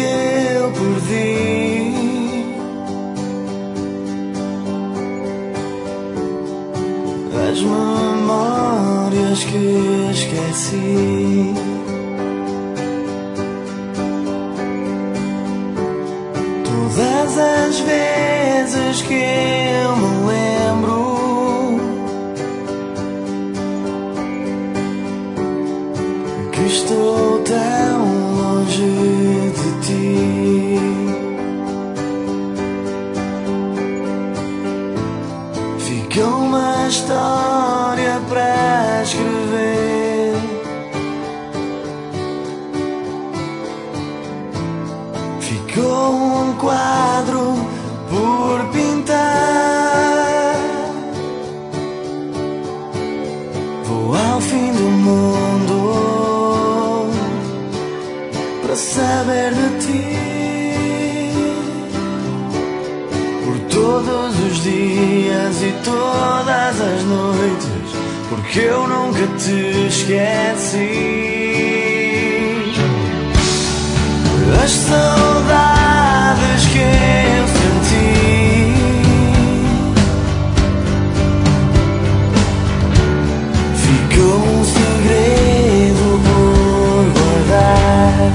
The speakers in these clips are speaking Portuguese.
eu perdi. As memórias que esqueci. Todas as vezes que eu me lembro que estou tão longe de ti, fica uma história para escrever. Ficou um quadro por pintar. Vou ao fim do mundo para saber de ti. Por todos os dias e todas as noites, porque eu nunca te esqueci. As saudades que eu senti ficou um segredo por guardar.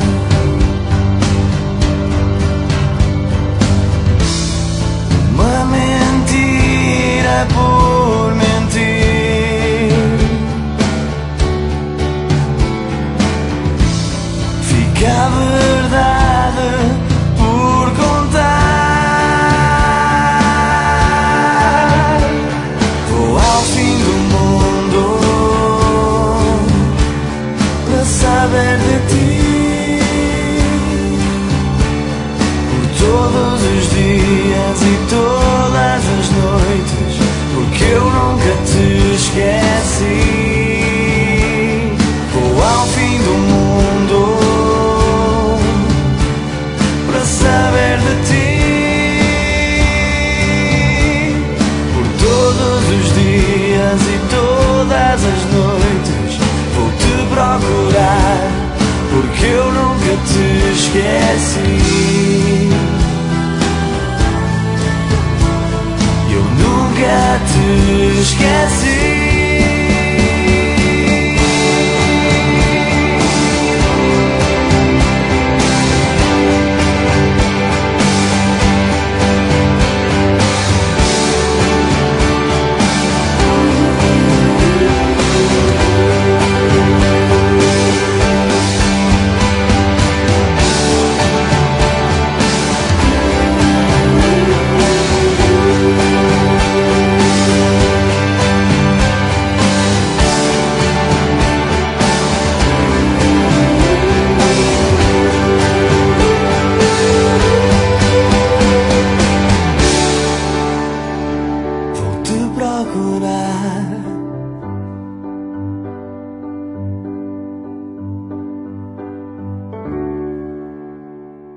Uma mentira por mentir. Fica a verdade por contar. Vou ao fim do mundo para saber de ti. Por todos os dias e todas as noites, porque eu nunca te esqueci. Vou ao fim do mundo para saber de ti. Por todos os dias e todas as noites vou te procurar, porque eu nunca te esqueci. Eu nunca te esqueci.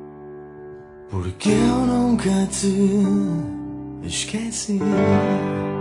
Porque eu nunca te esqueci.